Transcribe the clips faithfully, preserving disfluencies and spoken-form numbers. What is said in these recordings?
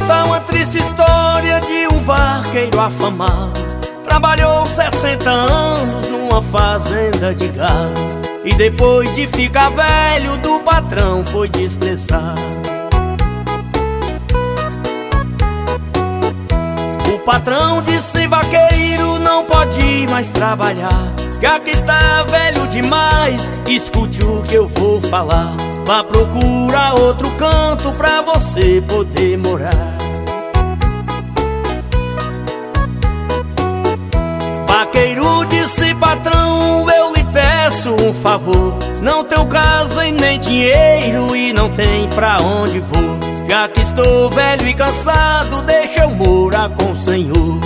conta uma triste história de um vaqueiro afamado. Trabalhou sessenta anos numa fazenda de gado e depois de ficar velho do patrão foi desprezado. O patrão disse: vaqueiro, não pode mais trabalhar, já que está velho demais, escute o que eu vou falar. Vá procurar outro canto pra você poder morar. Vaqueiro disse: patrão, eu lhe peço um favor, não tenho casa e nem dinheiro e não tem pra onde vou. Já que estou velho e cansado, deixa eu morar com o Senhor.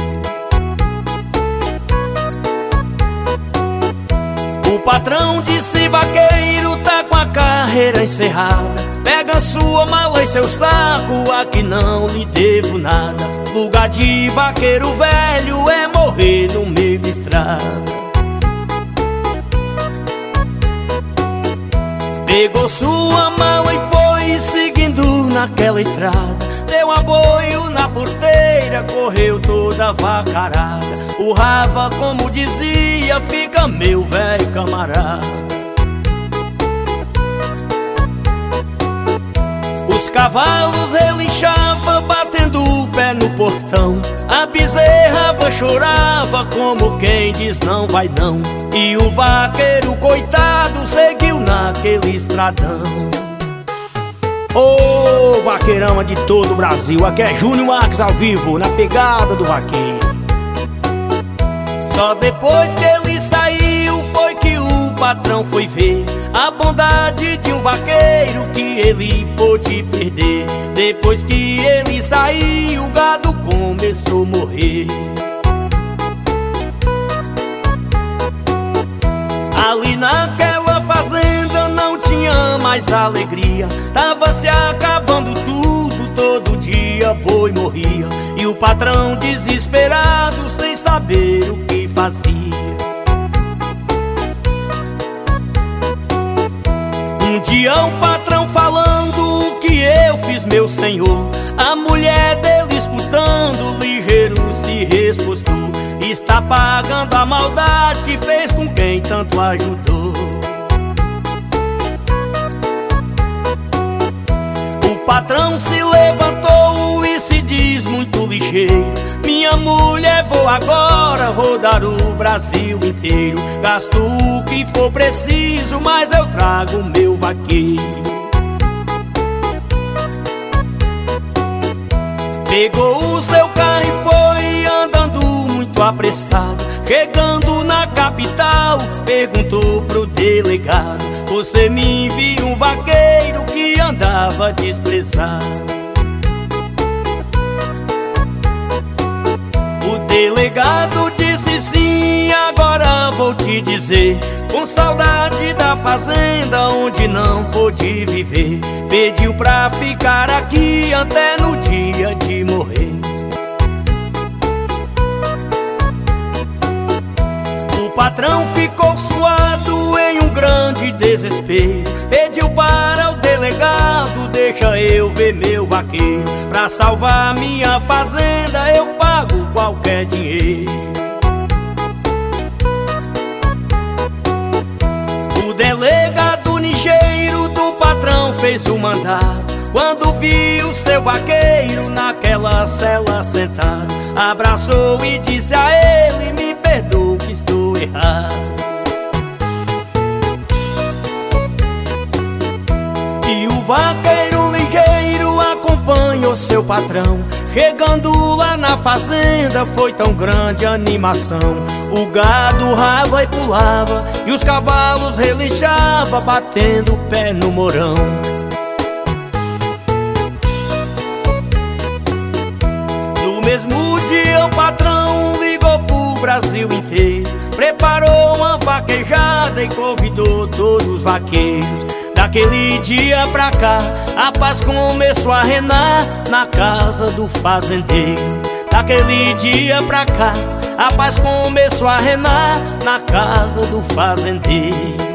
O patrão disse: vaqueiro, tá com a carreira encerrada, pega sua mala e seu saco, aqui não lhe devo nada. Lugar de vaqueiro velho é morrer no meio da estrada. Pegou sua mala e foi seguindo naquela estrada, deu aboio na porteira, correu toda vacarada. Urrava como dizia: fica meu velho camarada. Os cavalos relinchavam batendo o pé no portão, a bezerra chorava como quem diz não vai não. E o vaqueiro coitado seguiu naquele estradão. Ô oh, vaqueirama de todo o Brasil, aqui é Júnior Marques ao vivo, na pegada do vaqueiro. Só depois que ele saiu foi que o patrão foi ver a bondade de um vaqueiro que ele pôde perder. Depois que ele saiu, o gado começou a morrer. Ali naquela fazenda não tinha mais alegria, tava se acabando tudo, todo dia boi morria. E o patrão desesperado, sem saber o que fazia. Um dia o patrão falando: o que eu fiz, meu senhor? A mulher dele escutando, ligeiro se respostou: está pagando a maldade que fez com quem tanto ajudou. O patrão se levantou e se diz muito ligeiro: minha mulher, vou agora rodar o Brasil inteiro. Gasto o que for preciso, mas eu trago meu vaqueiro. Pegou o seu carro e foi andando muito apressado. Chegando na capital, perguntou pro delegado: você me envia um vaqueiro que andava desprezado? O delegado disse: sim, agora vou te dizer. Com saudade da fazenda onde não pôde viver, pediu pra ficar aqui até no dia de morrer. O patrão ficou suado em um grande desespero, pediu para o delegado: deixa eu ver meu vaqueiro, pra salvar minha fazenda eu pago qualquer dinheiro. O delegado ligeiro do patrão fez o mandado, quando viu seu vaqueiro naquela cela sentado, abraçou e disse a ele: me perdoa que estou errado. E o vaqueiro ligeiro acompanhou seu patrão. Chegando lá na fazenda foi tão grande a animação, o gado rava e pulava e os cavalos relinchavam, batendo o pé no morão. No mesmo dia o patrão ligou pro Brasil inteiro, preparou uma vaquejada e convidou todos os vaqueiros. Daquele dia pra cá, a paz começou a reinar na casa do fazendeiro. Daquele dia pra cá, a paz começou a reinar na casa do fazendeiro.